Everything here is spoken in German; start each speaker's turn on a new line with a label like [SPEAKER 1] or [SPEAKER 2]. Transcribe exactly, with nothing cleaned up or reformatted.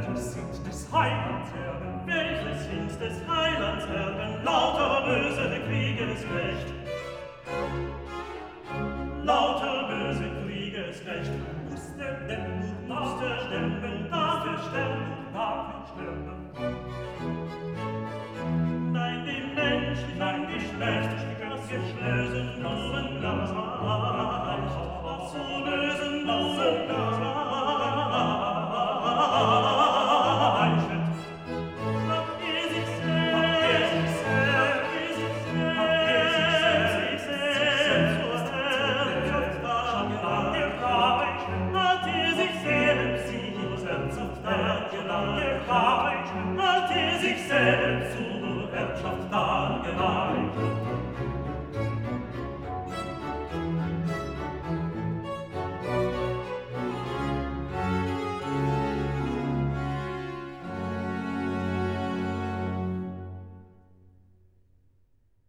[SPEAKER 1] Welches sind des Heilands Erben? Welches sind des Heilands Erben? Lauter böse Kriegesknecht. Lauter böse Kriegesknecht. Musste denn, musste sterben, darf er sterben, darf er sterben. Nein, die Menschen, nein, die Schlecht, das bösen Nomen leicht, zu bösen Nomen leicht. Habt ihr sich selbst, habt ihr sich selbst, habt ihr sich selbst, sich selbst zur Herrschaft dargereicht? Habt ihr sich selbst, sich selbst zur Herrschaft dargereicht? Hat er sich selbst zur Herrschaft dargereicht?